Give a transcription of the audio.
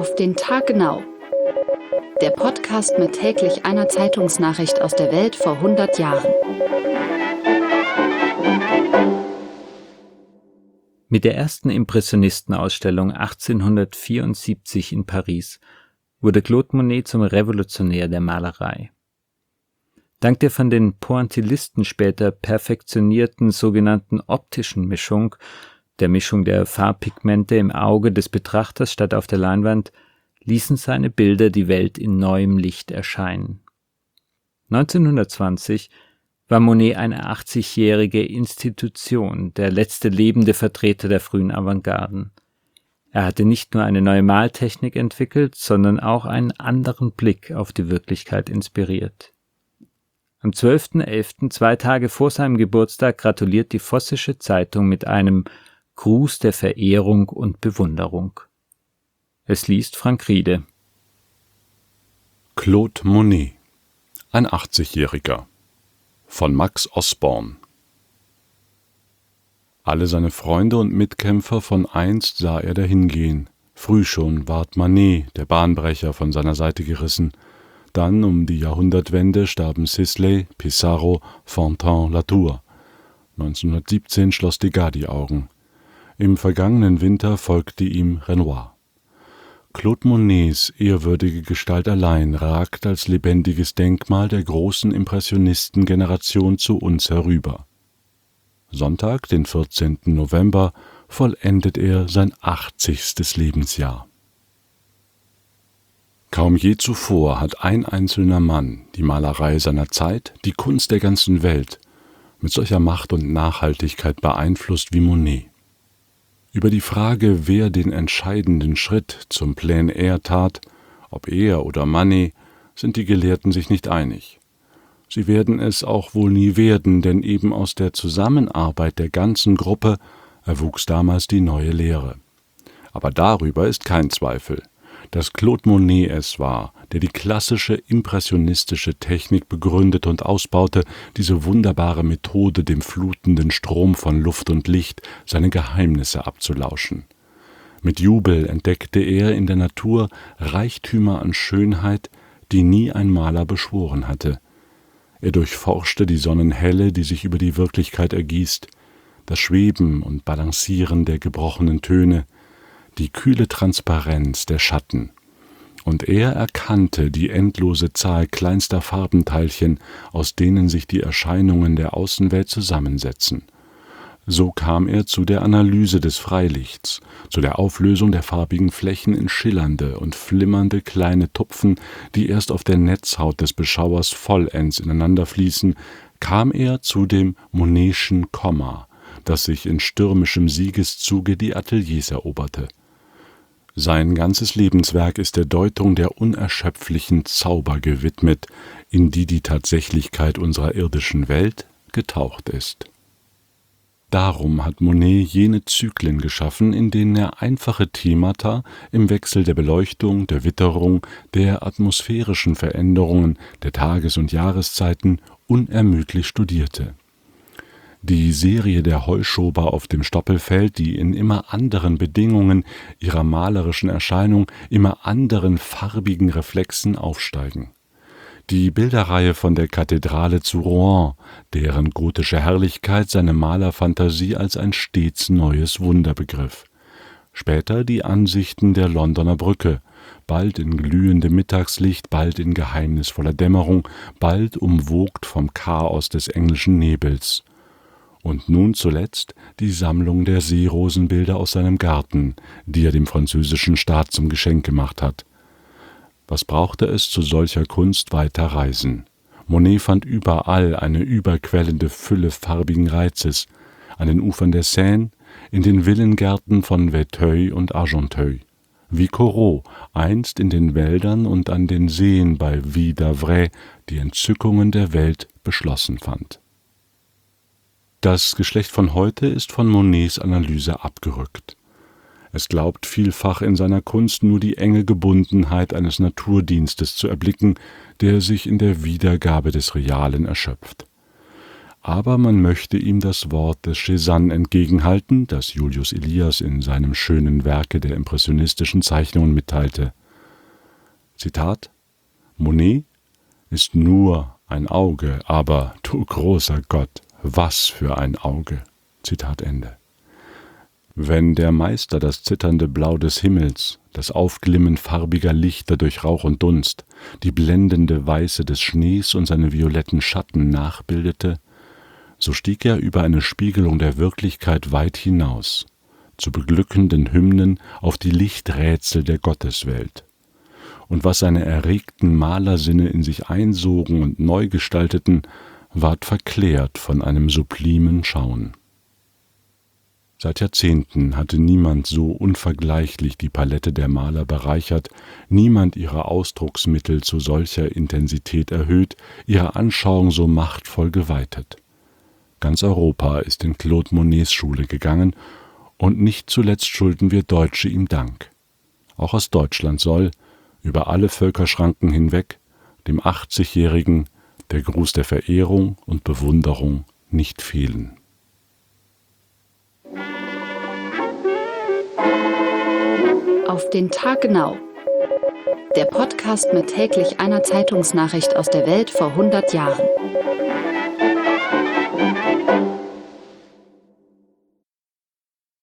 Auf den Tag genau. Der Podcast mit täglich einer Zeitungsnachricht aus der Welt vor 100 Jahren. Mit der ersten Impressionistenausstellung 1874 in Paris wurde Claude Monet zum Revolutionär der Malerei. Dank der von den Pointillisten später perfektionierten sogenannten optischen Mischung, der Mischung der Farbpigmente im Auge des Betrachters statt auf der Leinwand, ließen seine Bilder die Welt in neuem Licht erscheinen. 1920 war Monet eine 80-jährige Institution, der letzte lebende Vertreter der frühen Avantgarden. Er hatte nicht nur eine neue Maltechnik entwickelt, sondern auch einen anderen Blick auf die Wirklichkeit inspiriert. Am 12.11., 2 Tage vor seinem Geburtstag, gratuliert die Vossische Zeitung mit einem Gruß der Verehrung und Bewunderung. Es liest Frank Riede. Claude Monet, ein 80-Jähriger, von Max Osborn. Alle seine Freunde und Mitkämpfer von einst sah er dahingehen. Früh schon ward Manet, der Bahnbrecher, von seiner Seite gerissen. Dann, um die Jahrhundertwende, starben Sisley, Pissarro, Fontaine, Latour. 1917 schloss Degas die Augen. Im vergangenen Winter folgte ihm Renoir. Claude Monets ehrwürdige Gestalt allein ragt als lebendiges Denkmal der großen Impressionistengeneration zu uns herüber. Sonntag, den 14. November, vollendet er sein 80. Lebensjahr. Kaum je zuvor hat ein einzelner Mann die Malerei seiner Zeit, die Kunst der ganzen Welt, mit solcher Macht und Nachhaltigkeit beeinflusst wie Monet. Über die Frage, wer den entscheidenden Schritt zum Plein Air tat, ob er oder Manet, sind die Gelehrten sich nicht einig. Sie werden es auch wohl nie werden, denn eben aus der Zusammenarbeit der ganzen Gruppe erwuchs damals die neue Lehre. Aber darüber ist kein Zweifel, dass Claude Monet es war, der die klassische impressionistische Technik begründet und ausbaute, diese wunderbare Methode, dem flutenden Strom von Luft und Licht seine Geheimnisse abzulauschen. Mit Jubel entdeckte er in der Natur Reichtümer an Schönheit, die nie ein Maler beschworen hatte. Er durchforschte die Sonnenhelle, die sich über die Wirklichkeit ergießt, das Schweben und Balancieren der gebrochenen Töne, die kühle Transparenz der Schatten. Und er erkannte die endlose Zahl kleinster Farbenteilchen, aus denen sich die Erscheinungen der Außenwelt zusammensetzen. So kam er zu der Analyse des Freilichts, zu der Auflösung der farbigen Flächen in schillernde und flimmernde kleine Tupfen, die erst auf der Netzhaut des Beschauers vollends ineinander fließen, kam er zu dem Monetschen Komma, das sich in stürmischem Siegeszuge die Ateliers eroberte. Sein ganzes Lebenswerk ist der Deutung der unerschöpflichen Zauber gewidmet, in die die Tatsächlichkeit unserer irdischen Welt getaucht ist. Darum hat Monet jene Zyklen geschaffen, in denen er einfache Themata im Wechsel der Beleuchtung, der Witterung, der atmosphärischen Veränderungen, der Tages- und Jahreszeiten unermüdlich studierte. Die Serie der Heuschober auf dem Stoppelfeld, die in immer anderen Bedingungen ihrer malerischen Erscheinung, immer anderen farbigen Reflexen aufsteigen. Die Bilderreihe von der Kathedrale zu Rouen, deren gotische Herrlichkeit seine Malerfantasie als ein stets neues Wunder begriff. Später die Ansichten der Londoner Brücke, bald in glühendem Mittagslicht, bald in geheimnisvoller Dämmerung, bald umwogt vom Chaos des englischen Nebels. Und nun zuletzt die Sammlung der Seerosenbilder aus seinem Garten, die er dem französischen Staat zum Geschenk gemacht hat. Was brauchte es zu solcher Kunst weiter reisen? Monet fand überall eine überquellende Fülle farbigen Reizes, an den Ufern der Seine, in den Villengärten von Verneuil und Argenteuil, wie Corot einst in den Wäldern und an den Seen bei Ville d'Avray die Entzückungen der Welt beschlossen fand. Das Geschlecht von heute ist von Monets Analyse abgerückt. Es glaubt vielfach in seiner Kunst nur die enge Gebundenheit eines Naturdienstes zu erblicken, der sich in der Wiedergabe des Realen erschöpft. aber man möchte ihm das Wort des Cézanne entgegenhalten, das Julius Elias in seinem schönen Werke der impressionistischen Zeichnungen mitteilte. Zitat: Monet ist nur ein Auge, aber, du großer Gott, was für ein Auge. Zitat Ende. Wenn der Meister das zitternde Blau des Himmels, das Aufglimmen farbiger Lichter durch Rauch und Dunst, die blendende Weiße des Schnees und seine violetten Schatten nachbildete, so stieg er über eine Spiegelung der Wirklichkeit weit hinaus, zu beglückenden Hymnen auf die Lichträtsel der Gotteswelt. Und was seine erregten Malersinne in sich einsogen und neu gestalteten, ward verklärt von einem sublimen Schauen. Seit Jahrzehnten hatte niemand so unvergleichlich die Palette der Maler bereichert, niemand ihre Ausdrucksmittel zu solcher Intensität erhöht, ihre Anschauung so machtvoll geweitet. Ganz Europa ist in Claude Monets Schule gegangen, und nicht zuletzt schulden wir Deutsche ihm Dank. Auch aus Deutschland soll, über alle Völkerschranken hinweg, dem 80-Jährigen der Gruß der Verehrung und Bewunderung nicht fehlen. Auf den Tag genau. Der Podcast mit täglich einer Zeitungsnachricht aus der Welt vor 100 Jahren.